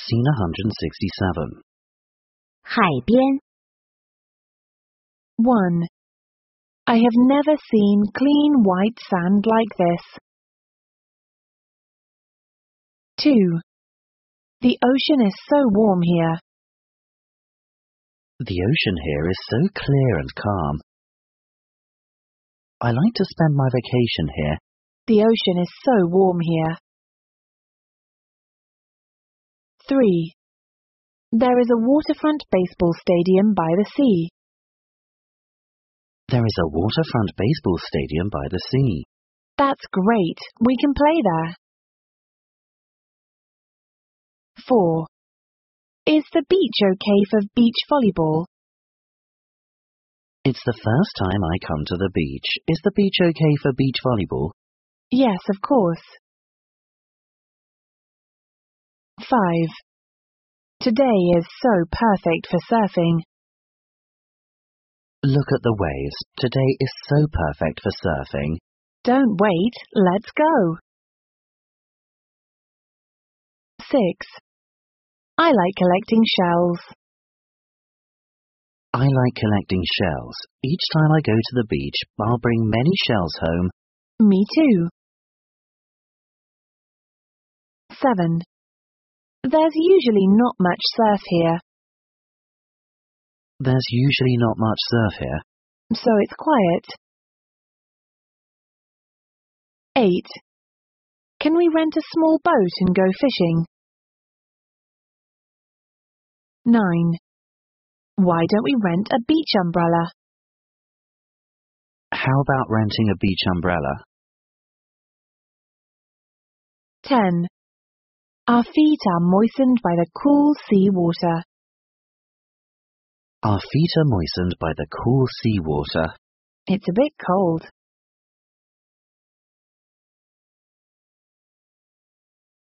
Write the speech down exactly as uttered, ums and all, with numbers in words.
Scene one hundred sixty-seven. 海边 one. I have never seen clean white sand like this. two. The ocean is so warm here. The ocean here is so clear and calm. I like to spend my vacation here. The ocean is so warm here. three. There is a waterfront baseball stadium by the sea. There is a waterfront baseball stadium by the sea. That's great. We can play there. four. Is the beach okay for beach volleyball? It's the first time I come to the beach. Is the beach okay for beach volleyball? Yes, of course. five. Today is so perfect for surfing. Look at the waves. Today is so perfect for surfing. Don't wait, let's go. six. I like collecting shells. I like collecting shells. Each time I go to the beach, I'll bring many shells home. Me too. seven. There's usually not much surf here, There's usually not much surf here, so it's quiet. eight. Can we rent a small boat and go fishing? nine. Why don't we rent a beach umbrella? How about renting a beach umbrella? ten. Our feet are moistened by the cool sea water. Our feet are moistened by the cool sea water. It's a bit cold.